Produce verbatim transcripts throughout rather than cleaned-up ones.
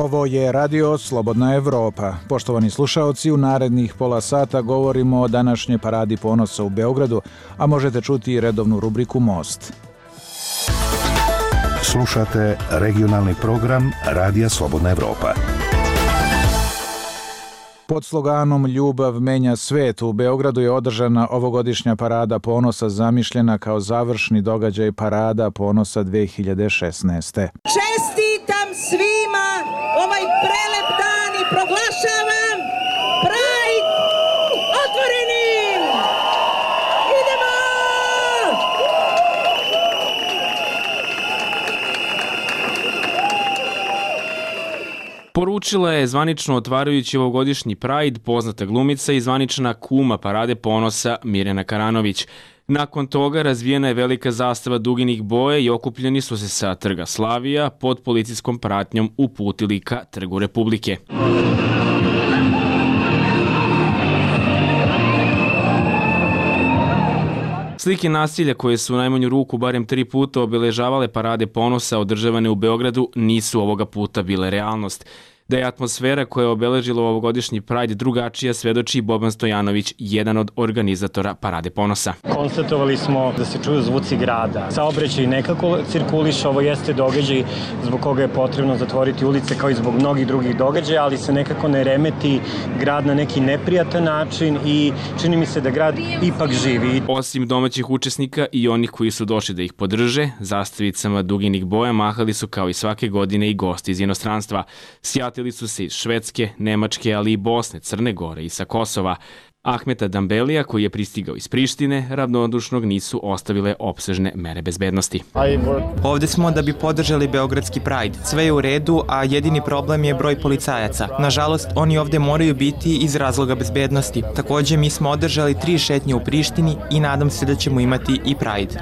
Ovo je Radio Slobodna Evropa. Poštovani slušaoci, u narednih pola sata govorimo o današnjoj paradi ponosa u Beogradu, a možete čuti i redovnu rubriku Most. Slušate regionalni program Radija Slobodna Evropa. Pod sloganom Ljubav menja svet u Beogradu je održana ovogodišnja parada ponosa zamišljena kao završni događaj parada ponosa dve hiljade šesnaeste. Čestitam svima ovaj prelep dan i proglašavam Pride otvorenim! Idemo! Poručila je zvanično otvarajući ovogodišnji Pride poznata glumica i zvanična kuma parade ponosa Mirjana Karanović. Nakon toga razvijena je velika zastava duginih boja i okupljeni su se sa Trga Slavija pod policijskom pratnjom uputili ka Trgu Republike. Slike nasilja koje su u najmanju ruku barem tri puta obeležavale parade ponosa održavane u Beogradu nisu ovoga puta bile realnost. Da je atmosfera koja je obeležila ovogodišnji Pride drugačija svedoči Boban Stojanović, jedan od organizatora parade ponosa. Konstatovali smo da se čuju zvuci grada. Saobraćaj nekako cirkuliše, ovo jeste događaj zbog koga je potrebno zatvoriti ulice kao i zbog mnogih drugih događaja, ali se nekako ne remeti grad na neki neprijatan način i čini mi se da grad ipak živi. Osim domaćih učesnika i onih koji su došli da ih podrže, zastavicama duginih boja mahali su kao i svake godine i gosti iz inostranstva. Sjatili su se iz Švedske, Nemačke, ali i Bosne, Crne Gore i sa Kosova. Ahmeta Dambelija, koji je pristigao iz Prištine, ravnodušnog nisu ostavile opsežne mere bezbednosti. Ovde smo da bi podržali Beogradski Pride. Sve je u redu, a jedini problem je broj policajaca. Nažalost, oni ovde moraju biti iz razloga bezbednosti. Takođe, mi smo održali tri šetnje u Prištini i nadam se da ćemo imati i Pride.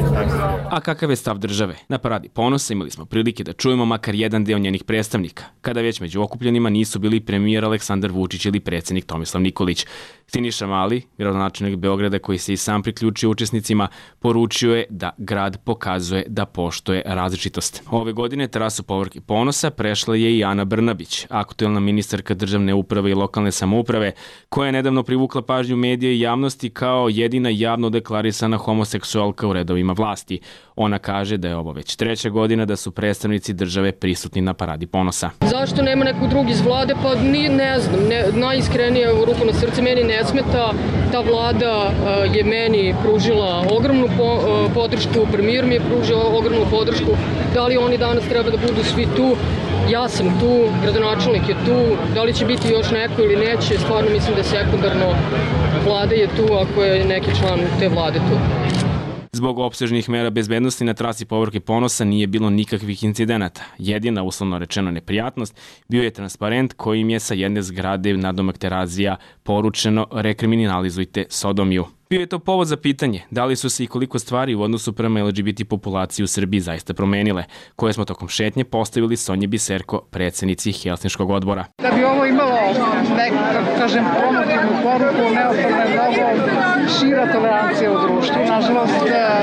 A kakav je stav države? Na paradi ponosa imali smo prilike da čujemo makar jedan deo njenih predstavnika, kada već među okupljenima nisu bili premijer Aleksandar Vučić ili predsjednik Tomislav Nikolić. Siniša Mali, gradonačelnik Beograda koji se i sam priključio učesnicima, poručio je da grad pokazuje da poštuje različitost. Ove godine terasu Povorke ponosa prešla je i Ana Brnabić, aktuelna ministarka državne uprave i lokalne samouprave, koja je nedavno privukla pažnju medija i javnosti kao jedina javno deklarisana homoseksualka u redovima vlasti. Ona kaže da je ovo već treća godina da su predstavnici države prisutni na paradi ponosa. Zašto nema nekog drugog iz vlade? Pa ni, ne znam, ne, najiskrenije u ruku na srce meni ne smeta. Ta vlada uh, je meni pružila ogromnu po, uh, podršku, premijer mi je pružio ogromnu podršku. Da li oni danas treba da budu svi tu? Ja sam tu, gradonačelnik je tu, da li će biti još neko ili neće, stvarno mislim da je sekundarno. Vlada je tu ako je neki član te vlade tu. Zbog opsežnih mera bezbednosti na trasi Povorke ponosa nije bilo nikakvih incidenata. Jedina, uslovno rečeno, neprijatnost bio je transparent kojim je sa jedne zgrade nadomak Terazija poručeno rekriminalizujte sodomiju. Bio je to povod za pitanje da li su se i koliko stvari u odnosu prema L G B T populaciji u Srbiji zaista promenile, koje smo tokom šetnje postavili Sonji Biserko, predsjednici Helsinškog odbora. Da bi ovo imalo neku, kako kažem, promotivnu poruku, neophodna je mnogo šira tolerancija u društvu. Nažalost,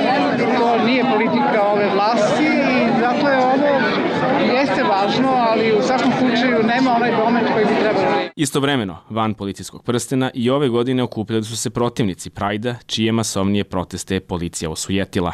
to nije politika ove vlasti i zato je ovo jeste važno, ali u svakom slučaju nema onaj domet koji bi trebalo. Istovremeno, van policijskog prstena i ove godine okupljali su se protivnici Prajda, čije masovnije proteste je policija osujetila.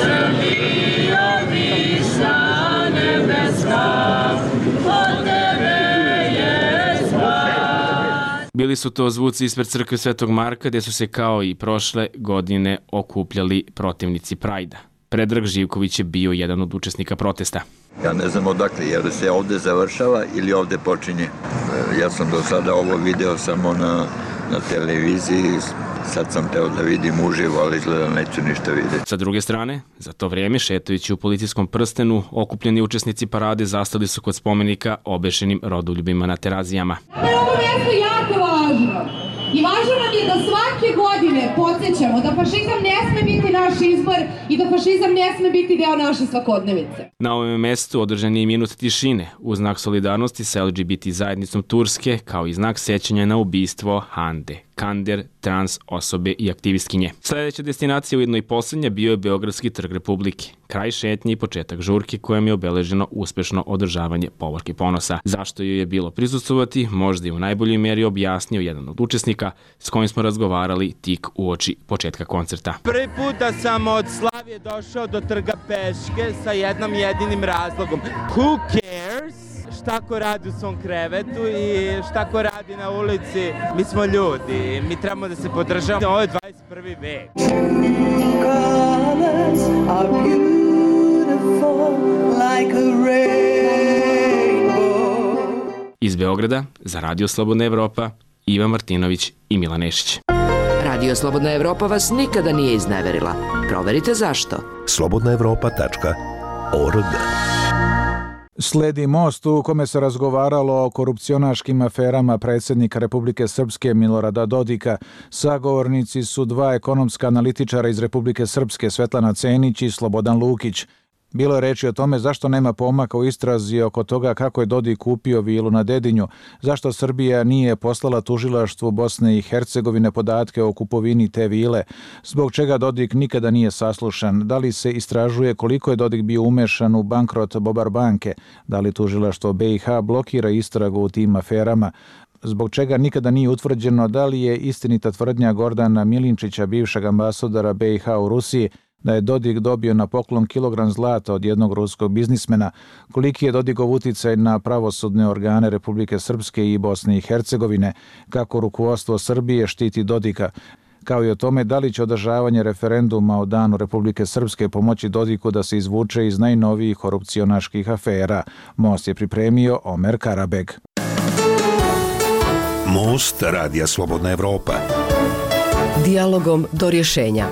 Bili su to zvuci ispred crkve Svetog Marka, gde su se kao i prošle godine okupljali protivnici Prajda. Predrag Živković je bio jedan od učesnika protesta. Ja ne znam odakle, jer se ovde završava ili ovde počinje. Ja sam do sada ovo video samo na, na televiziji, sad sam teo da vidim uživo, ali izgleda neću ništa vidjeti. Sa druge strane, za to vrijeme, šetajući u policijskom prstenu, okupljeni učesnici parade zastali su kod spomenika obešenim rodoljubima na Terazijama. Ovo mjesto je jako važno. I važno nam je da svake godine podsjećamo da fašizam ne sme biti naš izbor i da fašizam ne sme biti deo naše svakodnevice. Na ovom mestu održan je minut tišine u znak solidarnosti sa L G B T zajednicom Turske, kao i znak sećanja na ubistvo Hande kander, trans osobe i aktivistkinje. Sljedeća destinacija, ujedno i posljednja, bio je Beogradski trg Republike. Kraj šetnje i početak žurke kojem je obeleženo uspešno održavanje Povorke ponosa. Zašto joj je bilo prisustvovati, možda je u najboljoj mjeri objasnio jedan od učesnika s kojim smo razgovarali tik uoči početka koncerta. Prvi puta sam od Slavije došao do trga peške sa jednom jedinim razlogom. Who cares šta ko radi u svom krevetu i šta ko radi na ulici? Mi smo ljudi, mi trebamo da se podržavamo. Ovo je dvadeset prvi vek. Iz Beograda za Radio Slobodna Evropa, Ivan Martinović i Milan Nešić. Radio Slobodna Evropa vas nikada nije izneverila. Proverite zašto. slobodna evropa tačka org. Sledi most u kome se razgovaralo o korupcionaškim aferama predsjednika Republike Srpske Milorada Dodika. Sagovornici su dva ekonomska analitičara iz Republike Srpske, Svetlana Cenić i Slobodan Lukić. Bilo je reči o tome zašto nema pomaka u istrazi oko toga kako je Dodik kupio vilu na Dedinju, zašto Srbija nije poslala tužilaštvu Bosne i Hercegovine podatke o kupovini te vile, zbog čega Dodik nikada nije saslušan, da li se istražuje koliko je Dodik bio umešan u bankrot Bobar banke, da li tužilaštvo B i H blokira istragu u tim aferama, zbog čega nikada nije utvrđeno da li je istinita tvrdnja Gordana Milinčića, bivšeg ambasadora B i H u Rusiji, da je Dodik dobio na poklon kilogram zlata od jednog ruskog biznismena, koliki je Dodikov uticaj na pravosudne organe Republike Srpske i Bosne i Hercegovine, kako rukovodstvo Srbije štiti Dodika, kao i o tome da li će održavanje referenduma o danu Republike Srpske pomoći Dodiku da se izvuče iz najnovijih korupcionaških afera. Most je pripremio Omer Karabeg. Most Radija Slobodna Evropa. Dijalogom do rješenja.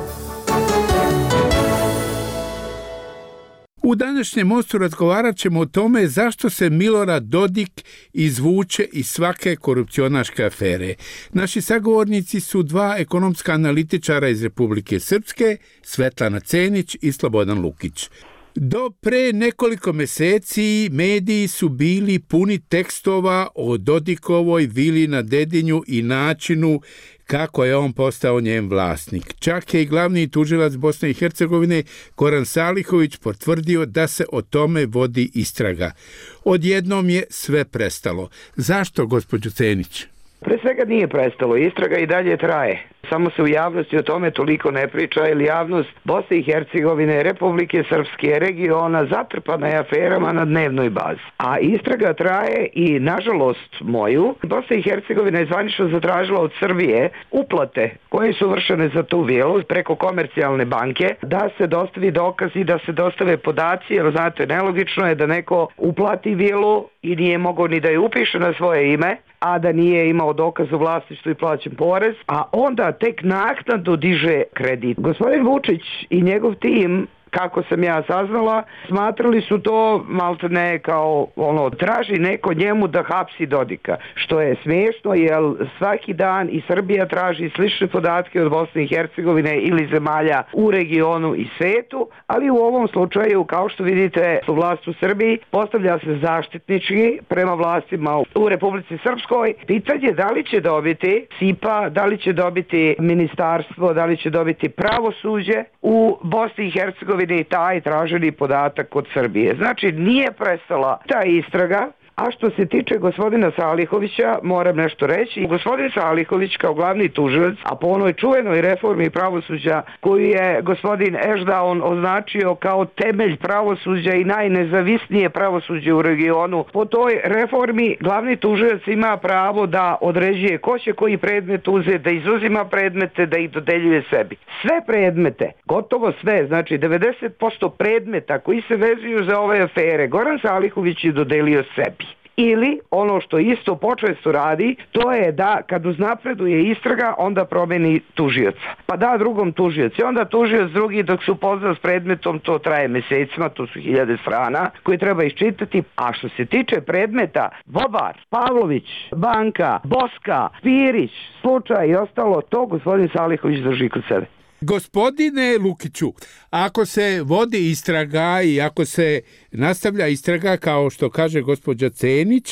U današnjem mostu razgovarat ćemo o tome zašto se Milorad Dodik izvuče iz svake korupcionaške afere. Naši sagovornici su dva ekonomska analitičara iz Republike Srpske, Svetlana Cenić i Slobodan Lukić. Do pre nekoliko meseci mediji su bili puni tekstova o Dodikovoj vili na Dedinju i načinu kako je on postao njen vlasnik. Čak je i glavni tužilac Bosne i Hercegovine Goran Salihović potvrdio da se o tome vodi istraga. Odjednom je sve prestalo. Zašto, gospođo Cenić? Pre svega nije prestalo, istraga i dalje traje. Samo se u javnosti o tome toliko ne priča, jer javnost Bosne i Hercegovine, Republike Srpske, regiona zatrpana je aferama na dnevnoj bazi. A istraga traje i, nažalost moju, Bosna i Hercegovina je zvanično zatražila od Srbije uplate koje su vršene za tu vilu preko komercijalne banke, da se dostavi dokazi, da se dostave podaci, jer znate, nelogično je da neko uplati vilu i nije mogao ni da je upiše na svoje ime, a da nije imao dokaz o vlasništvu i plaćen porez, a onda tek naknadno diže kredit. Gospodin Vučić i njegov tim, kako sam ja saznala, smatrali su to maltene kao ono, traži neko njemu da hapsi Dodika, što je smiješno jer svaki dan i Srbija traži slične podatke od Bosne i Hercegovine ili zemalja u regionu i svetu, ali u ovom slučaju, kao što vidite, vlast u Srbiji postavlja se zaštitnički prema vlastima u Republici Srpskoj. Pitanje da li će dobiti S I P A, da li će dobiti ministarstvo, da li će dobiti pravosuđe u Bosni i Hercegovini i taj traženi podatak od Srbije. Znači, nije prestala ta istraga. A što se tiče gospodina Salihovića, moram nešto reći. Gospodin Salihović kao glavni tužilac, a po onoj čuvenoj reformi pravosuđa koju je gospodin Ešdaon označio kao temelj pravosuđa i najnezavisnije pravosuđe u regionu, po toj reformi glavni tužilac ima pravo da određuje ko će koji predmet uzeti, da izuzima predmete, da ih dodeljuje sebi. Sve predmete, gotovo sve, znači devedeset posto predmeta koji se vezuju za ove afere, Goran Salihović je dodelio sebi. Ili, ono što isto počesto radi, to je da kad uznapreduje istraga, onda promeni tužioca. Pa da drugom tužioci, onda tužioc drugi dok se upozna s predmetom, to traje mesecima, to su hiljade strana koje treba iščitati. A što se tiče predmeta, Bobar, Pavlović, Banka, Boska, Pirić, slučaj i ostalo, to gospodin Salihović drži kod sebe. Gospodine Lukiću, ako se vodi istraga i ako se nastavlja istraga, kao što kaže gospođa Cenić,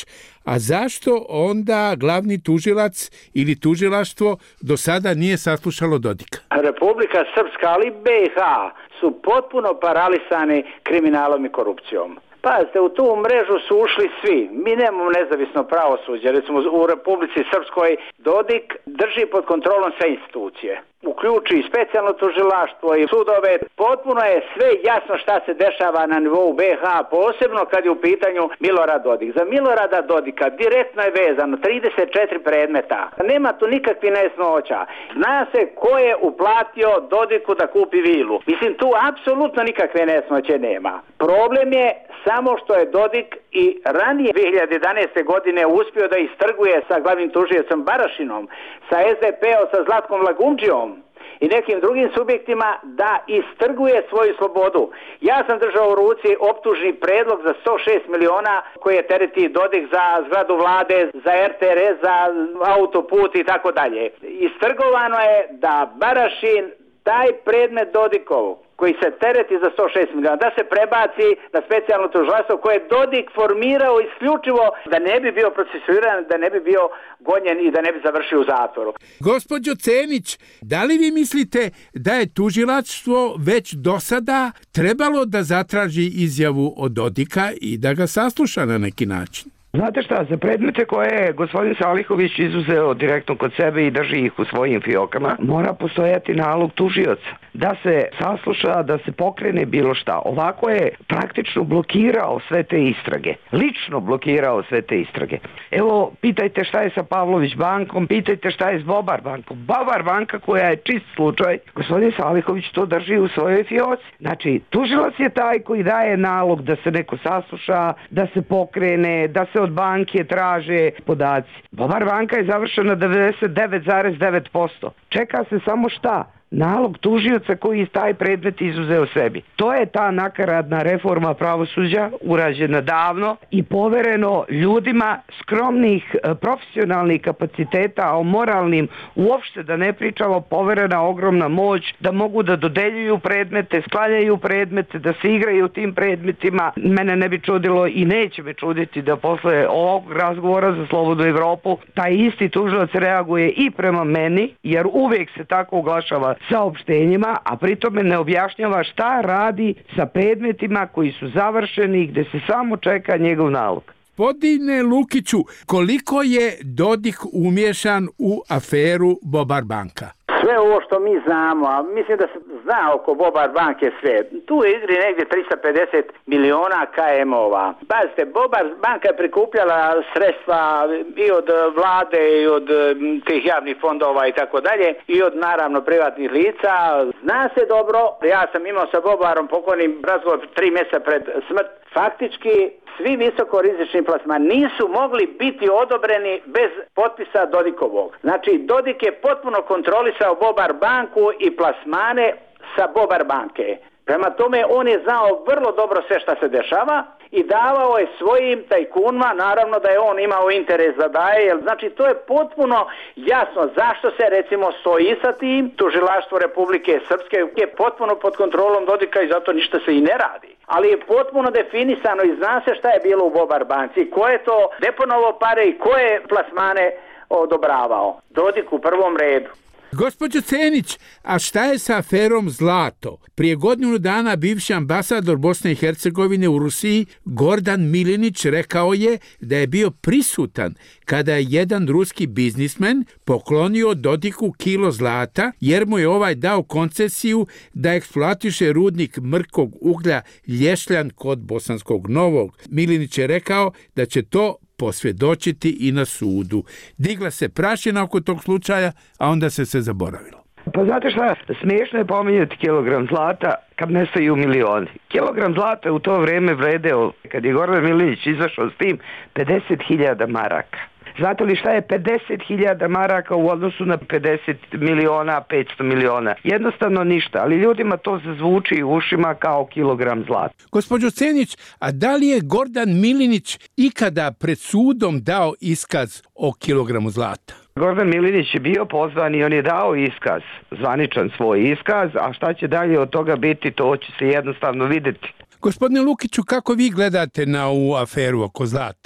A zašto onda glavni tužilac ili tužilaštvo do sada nije saslušalo Dodika? Republika Srpska, ali B i H su potpuno paralisani kriminalom i korupcijom. Pazite, u tu mrežu su ušli svi. Mi nemamo nezavisno pravosuđe. Recimo u Republici Srpskoj Dodik drži pod kontrolom sve institucije. Uključi i specijalno tužilaštvo i sudove. Potpuno je sve jasno šta se dešava na nivou B i H, posebno kad je u pitanju Milorad Dodik. Za Milorada Dodika direktno je vezano trideset četiri predmeta. Nema tu nikakvih nejasnoća. Zna se ko je uplatio Dodiku da kupi vilu. Mislim, tu apsolutno nikakve nejasnoće nema. Problem je samo što je Dodik i ranije dvije hiljade jedanaeste godine uspio da istrguje sa glavnim tužiocem Barašinom, sa S D P-om, sa Zlatkom Lagumdžijom i nekim drugim subjektima da istrguje svoju slobodu. Ja sam držao u ruci optužni predlog za sto šest miliona koje tereti Dodik za zgradu vlade, za R T R S, za autoput i tako dalje. Istrgovano je da Barašin taj predmet Dodikov koji se tereti za sto šest miliona, da se prebaci na specijalno tužilaštvo koje je Dodik formirao isključivo da ne bi bio procesuiran, da ne bi bio gonjen i da ne bi završio u zatvoru. Gospođo Cenić, da li vi mislite da je tužilaštvo već do sada trebalo da zatraži izjavu od Dodika i da ga sasluša na neki način? Znate šta, za predmete koje je gospodin Salihović izuzeo direktno kod sebe i drži ih u svojim fiokama, mora postojati nalog tužioca da se sasluša, da se pokrene bilo šta. Ovako je praktično blokirao sve te istrage. Lično blokirao sve te istrage. Evo, pitajte šta je sa Pavlović bankom, pitajte šta je s Bobar bankom. Bobar banka koja je čist slučaj, gospodin Salihović to drži u svojoj fioci. Znači, tužilac je taj koji daje nalog da se neko sasluša, da se pokrene, da se od banke traže podaci. Bobar banka je završena devedeset devet zarez devet posto. Čeka se samo šta? Nalog tužioca koji je taj predmet izuzeo sebi. To je ta nakaradna reforma pravosuđa urađena davno i povereno ljudima skromnih profesionalnih kapaciteta, a o moralnim uopšte da ne pričamo, poverena ogromna moć da mogu da dodeljuju predmete, sklanjaju predmete, da se igraju tim predmetima. Mene ne bi čudilo i neće me čuditi da posle ovog razgovora za Slobodnu Evropu taj isti tužilac reaguje i prema meni, jer uvijek se tako oglašava saopštenjima, a pritome ne objašnjava šta radi sa predmetima koji su završeni, gde se samo čeka njegov nalog. Gospodine Lukiću, koliko je Dodik umješan u aferu Bobar banka? Sve ovo što mi znamo, a mislim da se zna oko Bobar banke sve. Tu je igri negdje tristo pedeset miliona K M-ova. Pazite, Bobar banka je prikupljala sredstva i od vlade i od tih javnih fondova i tako dalje i od naravno privatnih lica. Zna se dobro, ja sam imao sa Bobarom pokojnim razgovor tri mjeseca pred smrt. Faktički svi visokorizični plasmani nisu mogli biti odobreni bez potpisa Dodikovog. Znači, Dodik je potpuno kontrolisao Bobar banku i plasmane sa Bobar banke. Prema tome, on je znao vrlo dobro sve šta se dešava i davao je svojim tajkunima, naravno da je on imao interes da daje, jer znači to je potpuno jasno zašto se recimo stoji sa tim. Tužilaštvo Republike Srpske je potpuno pod kontrolom Dodika i zato ništa se i ne radi. Ali je potpuno definisano i zna se šta je bilo u Bobar banci, ko je to deponovao pare i ko je plasmane odobravao. Dodik u prvom redu. Gospođo Cenić, a šta je sa aferom Zlato? Prije godinu dana bivši ambasador Bosne i Hercegovine u Rusiji Gordan Milinić rekao je da je bio prisutan kada je jedan ruski biznismen poklonio Dodiku kilo zlata jer mu je ovaj dao koncesiju da eksploatiše rudnik mrkog uglja Lješljan kod Bosanskog Novog. Milinić je rekao da će to posvjedočiti i na sudu. Digla se prašina oko tog slučaja, a onda se sve zaboravilo. Pa znate šta, smiješno je pominjati kilogram zlata kad nestaju milioni. Kilogram zlata u to vrijeme vredeo, kad je Gordan Milinić izašao s tim, pedeset hiljada maraka. Znate li šta je pedeset hiljada maraka u odnosu na pedeset miliona, petsto miliona? Jednostavno ništa, ali ljudima to zazvuči u ušima kao kilogram zlata. Gospođo Cenić, a da li je Gordan Milinić ikada pred sudom dao iskaz o kilogramu zlata? Gordan Milinić je bio pozvan i on je dao iskaz, zvaničan svoj iskaz, a šta će dalje od toga biti, to će se jednostavno vidjeti. Gospodine Lukiću, kako vi gledate na ovu aferu oko zlata? To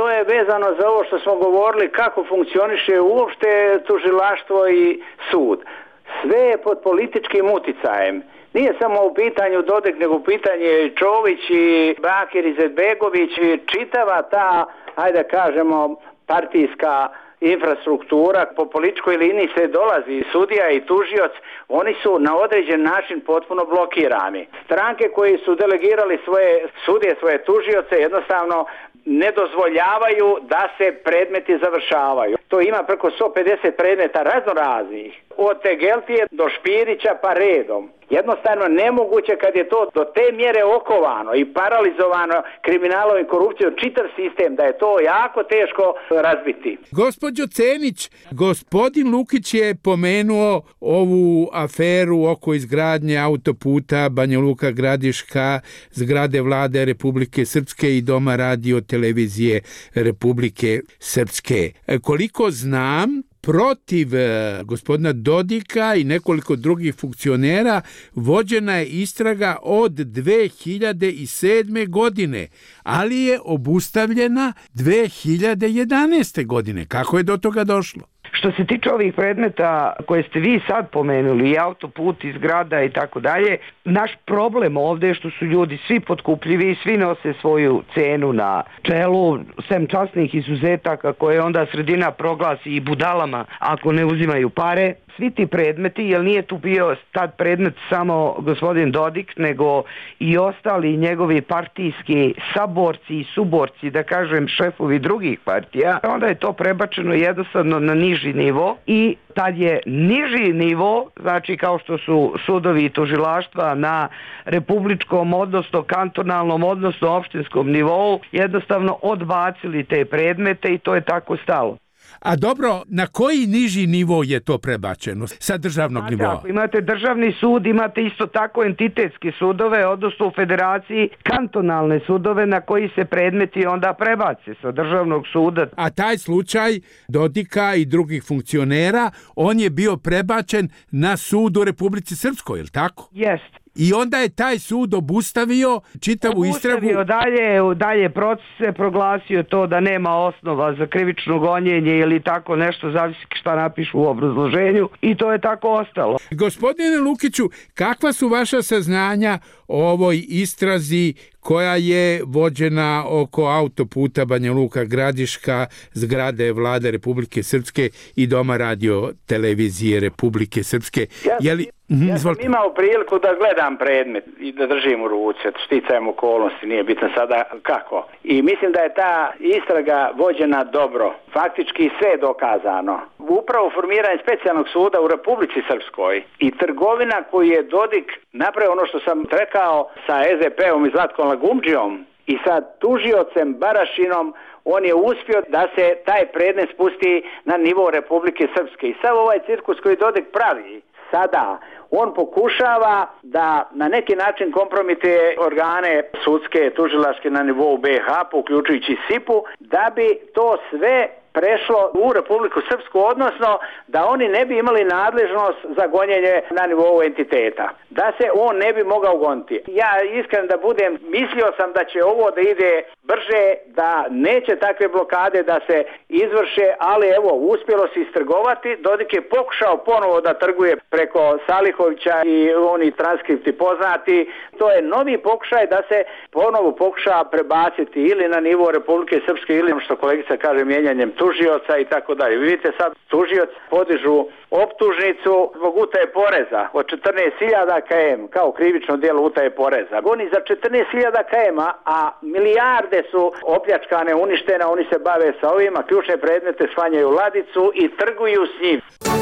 to je vezano za ovo što smo govorili, kako funkcioniše uopšte tužilaštvo i sud. Sve je pod političkim uticajem. Nije samo u pitanju Dodik, nego u pitanju i Čović i Bakir Izetbegović i čitava ta, ajde kažemo, partijska infrastruktura. Po političkoj liniji se dolazi i sudija i tužioc, oni su na određen način potpuno blokirani. Stranke koji su delegirali svoje sudije, svoje tužioce, jednostavno ne dozvoljavaju da se predmeti završavaju. To ima preko sto pedeset predmeta raznoraznih, od Tegeltije do Špirića pa redom. Jednostavno nemoguće kad je to do te mjere okovano i paralizovano kriminalom i korupcijom čitav sistem, da je to jako teško razbiti. Gospođo Cenić, gospodin Lukić je pomenuo ovu aferu oko izgradnje autoputa Banja Luka Gradiška, zgrade Vlade Republike Srpske i Doma radio televizije Republike Srpske. Koliko znam, protiv gospodina Dodika i nekoliko drugih funkcionera vođena je istraga od dve hiljade sedme. godine, ali je obustavljena dve hiljade jedanaeste. godine. Kako je do toga došlo? Što se tiče ovih predmeta koje ste vi sad pomenuli, i autoput, i zgrada i tako dalje, naš problem ovdje je što su ljudi svi potkupljivi i svi nose svoju cenu na čelu, sem časnih izuzetaka koje onda sredina proglasi i budalama ako ne uzimaju pare. Svi ti predmeti, jer nije tu bio tad predmet samo gospodin Dodik, nego i ostali njegovi partijski saborci i suborci, da kažem šefovi drugih partija, onda je to prebačeno jednostavno na niži nivo i tad je niži nivo, znači kao što su sudovi i tužilaštva na republičkom, odnosno kantonalnom, odnosno opštinskom nivou, jednostavno odbacili te predmete i to je tako stalo. A dobro, na koji niži nivo je to prebačeno sa državnog nivoa? Ako imate državni sud, imate isto tako entitetske sudove, odnosno u federaciji kantonalne sudove na koji se predmeti onda prebace sa državnog suda. A taj slučaj Dodika i drugih funkcionera, on je bio prebačen na sud u Republici Srpskoj, je li tako? Jest. I onda je taj sud obustavio čitavu istragu. Obustavio dalje, dalje procese, proglasio to da nema osnova za krivično gonjenje ili tako nešto, zavisi šta napišu u obrazloženju i to je tako ostalo. Gospodine Lukiću, kakva su vaša saznanja o ovoj istrazi koja je vođena oko autoputa Banja Luka Gradiška, zgrade Vlade Republike Srpske i Doma radio televizije Republike Srpske? Ja, je li... ja sam imao priliku da gledam predmet i da držim u ruci, šticajem okolnosti, nije bitno sada kako. I mislim da je ta istraga vođena dobro. Faktički sve je dokazano. Upravo formiranje specijalnog suda u Republici Srpskoj i trgovina koju je Dodik napravio, ono što sam rekao, sa S D P-om i Zlatkom Lagumdžijom i sa tužiocem Barašinom, on je uspio da se taj predmet spusti na nivo Republike Srpske. I sav ovaj cirkus koji Dodik pravi sada, on pokušava da na neki način kompromituje organe sudske, tužilačke na nivou B iH, uključujući S I P-u, da bi to sve prešlo u Republiku Srpsku, odnosno da oni ne bi imali nadležnost za gonjenje na nivou entiteta. Da se on ne bi mogao goniti. Ja iskreno da budem, mislio sam da će ovo da ide brže, da neće takve blokade da se izvrše, ali evo, uspjelo se istrgovati. Dodik je pokušao ponovo da trguje preko Salihovića i oni transkripti poznati. To je novi pokušaj da se ponovo pokuša prebaciti ili na nivo Republike Srpske ili, što kolegica kaže, mijenjanjem tužioca i tako dalje. Vidite sad, tužioc podižu optužnicu zbog utaje poreza od četrnaest hiljada kilometara kao krivično djelo utaje poreza. Oni za četrnaest hiljada kilometara, a milijarde su opljačkane, uništene, oni se bave sa ovima, ključne predmete svanjaju u ladicu i trguju s njim.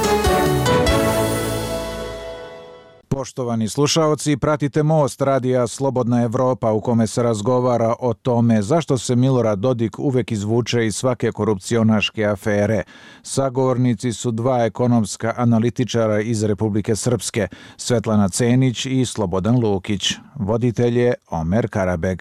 Poštovani slušaoci, pratite Most radija Slobodna Evropa u kome se razgovara o tome zašto se Milorad Dodik uvek izvuče iz svake korupcionaške afere. Sagovornici su dva ekonomska analitičara iz Republike Srpske, Svetlana Cenić i Slobodan Lukić. Voditelj je Omer Karabeg.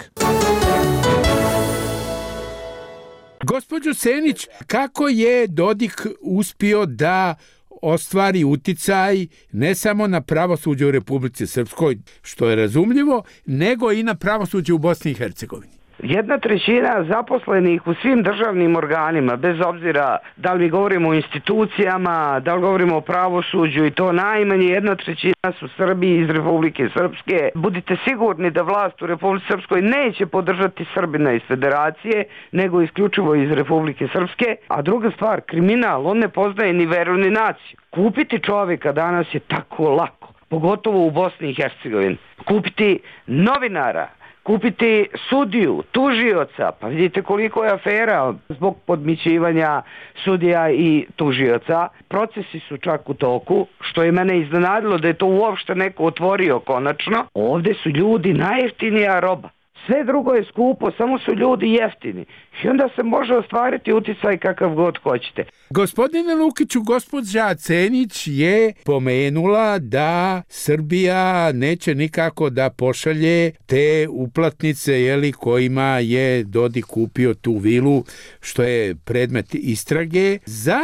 Gospođo Cenić, kako je Dodik uspio da ostvari uticaj ne samo na pravosuđe u Republici Srpskoj, što je razumljivo, nego i na pravosuđe u Bosni i Hercegovini? Jedna trećina zaposlenih u svim državnim organima, bez obzira da li govorimo o institucijama, da li govorimo o pravosuđu, i to najmanje jedna trećina su Srbi iz Republike Srpske. Budite sigurni da vlast u Republike Srpskoj neće podržati Srbina iz Federacije, nego isključivo iz Republike Srpske. A druga stvar, kriminal, on ne poznaje ni veru ni naciju. Kupiti čovjeka danas je tako lako, pogotovo u Bosni i Hercegovini. Kupiti novinara, kupiti sudiju, tužioca, pa vidite koliko je afera zbog podmićivanja sudija i tužioca. Procesi su čak u toku, što je mene iznenadilo da je to uopšte neko otvorio konačno. Ovdje su ljudi najjeftinija roba. Sve drugo je skupo, samo su ljudi jeftini. I onda se može ostvariti uticaj kakav god hoćete. Gospodine Lukiću, gospođa Cenić je pomenula da Srbija neće nikako da pošalje te uplatnice, jeli, kojima je Dodik kupio tu vilu, što je predmet istrage.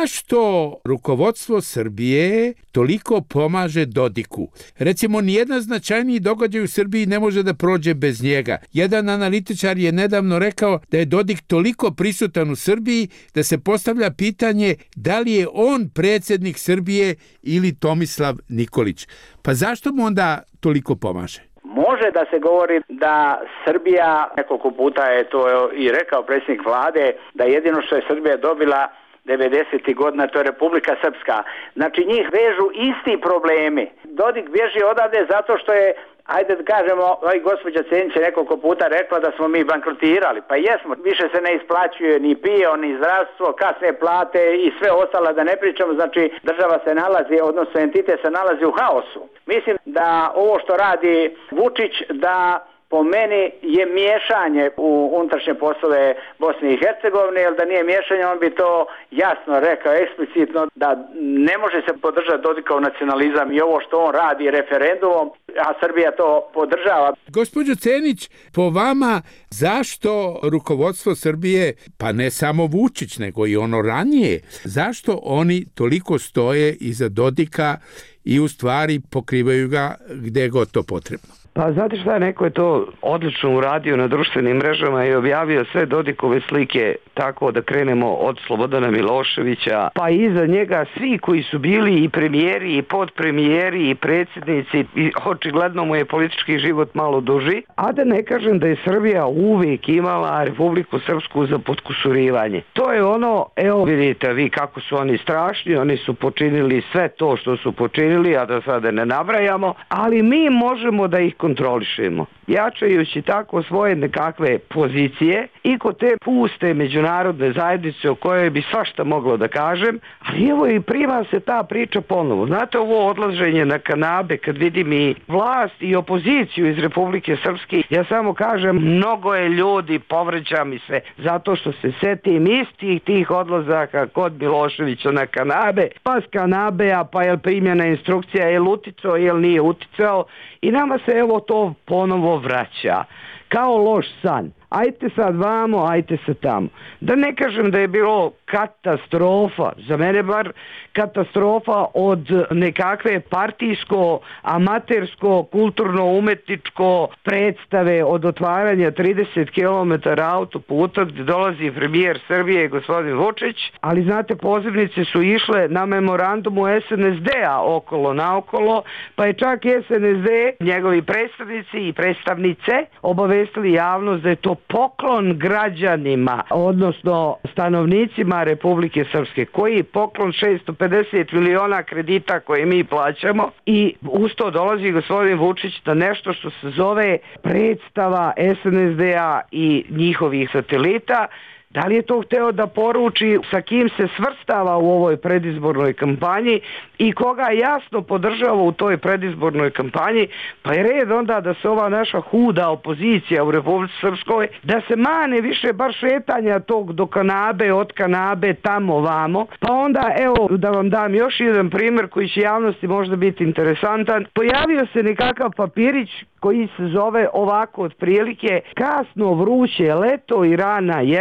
Zašto rukovodstvo Srbije toliko pomaže Dodiku? Recimo, nijedan značajniji događaj u Srbiji ne može da prođe bez njega. Jedan analitičar je nedavno rekao da je Dodik toliko prisutan u Srbiji da se postavlja pitanje da li je on predsjednik Srbije ili Tomislav Nikolić. Pa zašto mu onda toliko pomaže? Može da se govori da Srbija, nekoliko puta je to i rekao predsjednik vlade, da jedino što je Srbija dobila devedesetih godina, to je Republika Srpska. Znači njih vežu isti problemi. Dodik bježi odavde zato što je, ajde da kažemo, ovaj gospođa Cenić je nekoliko puta rekla da smo mi bankrotirali. Pa jesmo, više se ne isplaćuje ni pio, ni zdravstvo, kasne plate i sve ostalo, da ne pričamo. Znači država se nalazi, odnosno entitet se nalazi u haosu. Mislim da ovo što radi Vučić, da po meni je miješanje u unutrašnje poslove Bosne i Hercegovine, jer da nije miješanje, on bi to jasno rekao eksplicitno da ne može se podržati Dodikov nacionalizam i ovo što on radi referendumom, a Srbija to podržava. Gospođo Cenić, po vama zašto rukovodstvo Srbije, pa ne samo Vučić, nego i ono ranije, zašto oni toliko stoje iza Dodika i u stvari pokrivaju ga gde je god to potrebno? Pa znate šta, neko je to odlično uradio na društvenim mrežama i objavio sve Dodikove slike, tako da krenemo od Slobodana Miloševića, pa iza njega svi koji su bili i premijeri i podpremijeri i predsjednici, i očigledno mu je politički život malo duži, a da ne kažem da je Srbija uvijek imala Republiku Srpsku za potkusurivanje. To je ono, evo vidite vi kako su oni strašni, oni su počinili sve to što su počinili, a da sada ne nabrajamo, ali mi možemo da ih kontrolišemo, jačajući tako svoje nekakve pozicije i kod te puste međunarodne zajednice o kojoj bi svašta moglo da kažem, ali evo i prima se ta priča ponovo. Znate, ovo odlaženje na kanabe, kad vidim i vlast i opoziciju iz Republike Srpske, ja samo kažem, mnogo je ljudi, povređam i sve, zato što se setim istih tih odlazaka kod Miloševića na kanabe, pa s kanabea, pa je primjena instrukcija, je li uticao, je li nije uticao, i nama se evo to ponovo vraća kao loš san. Ajte sad vamo, ajte se tamo. Da ne kažem da je bilo katastrofa, za mene bar katastrofa od nekakve partijsko, amatersko, kulturno-umetničko predstave od otvaranja trideset kilometara autoputa gdje dolazi premijer Srbije gospodin Vučić, ali znate, pozivnice su išle na memorandumu es en es de-a okolo naokolo, pa je čak es en es de, njegovi predstavnici i predstavnice obavestili javnost da je to poklon građanima, odnosno stanovnicima Republike Srpske, koji je poklon šesto pedeset miliona kredita koje mi plaćamo, i uz to dolazi gospodin Vučić da nešto što se zove predstava es en es de-a i njihovih satelita. Da li je to hteo da poruči sa kim se svrstava u ovoj predizbornoj kampanji i koga jasno podržava u toj predizbornoj kampanji, pa je red onda da se ova naša huda opozicija u Republici Srpskoj, da se mane više bar šetanja tog do kanabe, od kanabe, tamo vamo. Pa onda, evo, da vam dam još jedan primjer koji će javnosti možda biti interesantan. Pojavio se nekakav papirić koji se zove ovako otprilike: kasno vruće leto i rana jesen,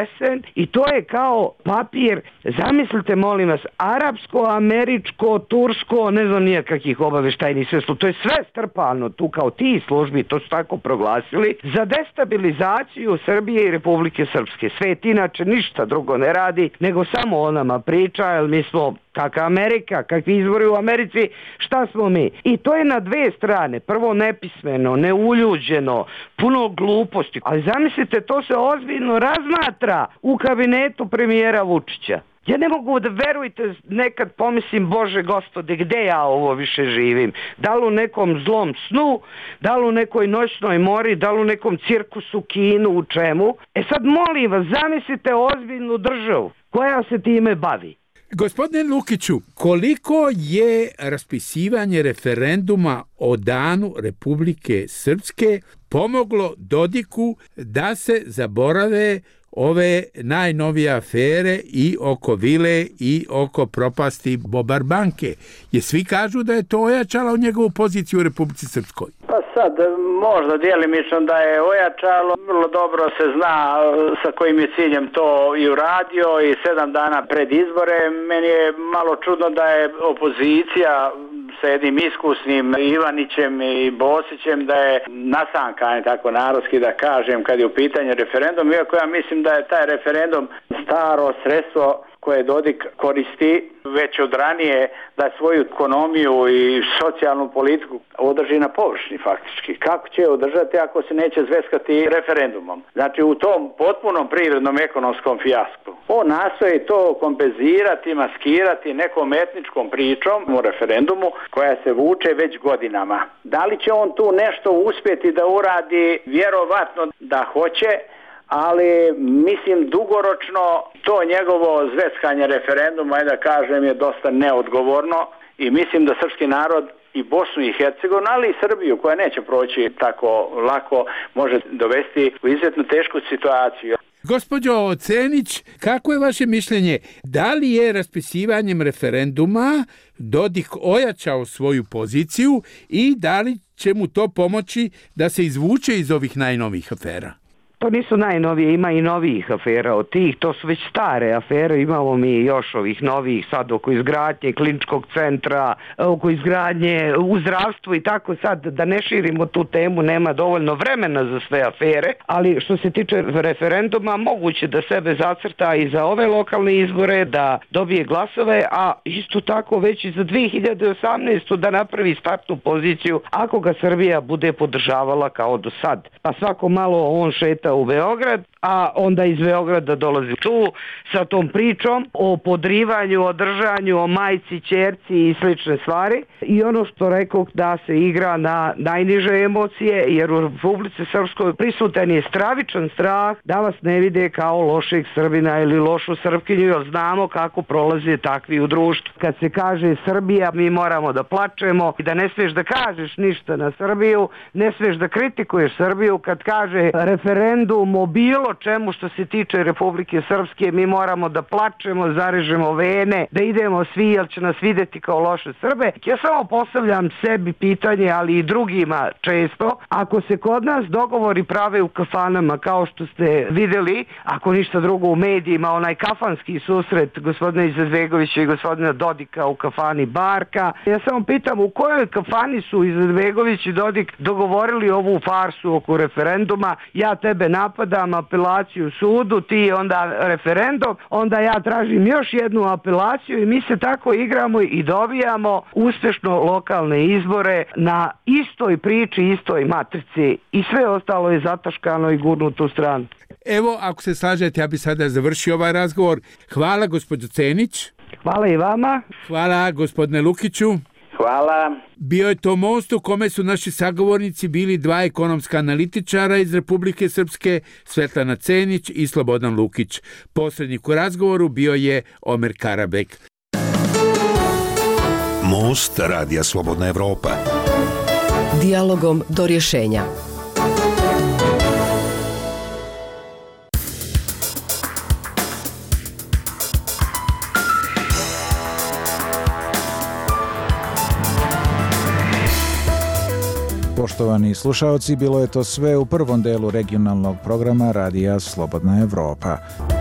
i to je kao papir, zamislite molim vas, arapsko, američko, tursko, ne znam nije kakih obaveštajnih sve službi, to je sve strpano tu kao ti službi, to su tako proglasili, za destabilizaciju Srbije i Republike Srpske. Svet inače ništa drugo ne radi, nego samo o nama priča, jer mi smo kakva Amerika, kakvi izbori u Americi, šta smo mi? I to je na dve strane. Prvo nepismeno, neuljuđeno, puno gluposti. Ali zamislite, to se ozbiljno razmatra u kabinetu premijera Vučića. Ja ne mogu da verujete, nekad pomislim, Bože Gospode, gde ja ovo više živim? Da li u nekom zlom snu, da li u nekoj noćnoj mori, da li u nekom cirkusu, kinu, u čemu? E sad molim vas, zamislite ozbiljnu državu koja se time bavi. Gospodine Lukiću, koliko je raspisivanje referenduma o danu Republike Srpske pomoglo Dodiku da se zaborave ove najnovije afere i oko vile i oko propasti Bobar banke? Jer svi kažu da je to ojačalo njegovu poziciju u Republici Srpskoj. Pa sad, možda djelimično da je ojačalo, vrlo dobro se zna sa kojim je ciljem to i uradio i sedam dana pred izbore. Meni je malo čudno da je opozicija sa jednim iskusnim Ivanićem i Bosićem da je nasankan, tako narodski da kažem, kad je u pitanju referendum, iako ja mislim da je taj referendum staro sredstvo koje Dodik koristi već od ranije da svoju ekonomiju i socijalnu politiku održi na površini faktički. Kako će je održati ako se neće zveskati referendumom? Znači u tom potpunom privrednom ekonomskom fijasku. On nastoji to kompenzirati, maskirati nekom etničkom pričom u referendumu koja se vuče već godinama. Da li će on tu nešto uspjeti da uradi? Vjerovatno da hoće, ali mislim dugoročno to njegovo zveskanje referenduma, da kažem, je dosta neodgovorno i mislim da srpski narod i Bosnu i Hercegovinu, ali i Srbiju, koja neće proći tako lako, može dovesti u izuzetno tešku situaciju. Gospođo Cenić, kako je vaše mišljenje? Da li je raspisivanjem referenduma Dodik ojačao svoju poziciju i da li će mu to pomoći da se izvuče iz ovih najnovijih afera? To nisu najnovije, ima i novijih afera od tih, to su već stare afere, imamo mi još ovih novijih sad oko izgradnje kliničkog centra, oko izgradnje u zdravstvu i tako sad, da ne širimo tu temu, nema dovoljno vremena za sve afere, ali što se tiče referenduma, moguće da sebe zacrta i za ove lokalne izbore, da dobije glasove, a isto tako već i za dve hiljade osamnaestu da napravi startnu poziciju ako ga Srbija bude podržavala kao do sad. Pa svako malo on šeta u Beograd, a onda iz Beograda dolazi tu sa tom pričom o podrivanju, o držanju, o majci, ćerci i slične stvari. I ono što rekao da se igra na najniže emocije, jer u Republici Srpskoj prisutan je stravičan strah da vas ne vide kao lošeg Srbina ili lošu Srpkinju, jer znamo kako prolaze takvi u društvu. Kad se kaže Srbija, mi moramo da plačemo i da ne smiješ da kažeš ništa na Srbiju, ne smiješ da kritikuješ Srbiju. Kad kaže referendum o bilo čemu što se tiče Republike Srpske, mi moramo da plačemo, zarežemo vene, da idemo svi, jer će nas vidjeti kao loše Srbe. Ja samo postavljam sebi pitanje, ali i drugima često, ako se kod nas dogovori prave u kafanama, kao što ste vidjeli, ako ništa drugo u medijima, onaj kafanski susret gospodina Izetbegovića i gospodina Dodika u kafani Barka, ja samo pitam u kojoj kafani su Izetbegović i Dodik dogovorili ovu farsu oko referenduma, ja tebe napadam, apelaciju sudu, ti onda referendum, onda ja tražim još jednu apelaciju i mi se tako igramo i dobijamo uspješno lokalne izbore na istoj priči, istoj matrici i sve ostalo je zataškano i gurnuto u stranu. Evo, ako se slažete, ja bi sada završio ovaj razgovor. Hvala gospođo Cenić. Hvala i vama. Hvala gospodine Lukiću. Hvala. Bio je to most u kome su naši sagovornici bili dva ekonomska analitičara iz Republike Srpske, Svetlana Cenić i Slobodan Lukić. Posrednik u razgovoru bio je Omer Karabek. Most Radija Slobodna Evropa. Dijalogom do rješenja. Poštovani slušaoci, bilo je to sve u prvom delu regionalnog programa Radija Slobodna Evropa.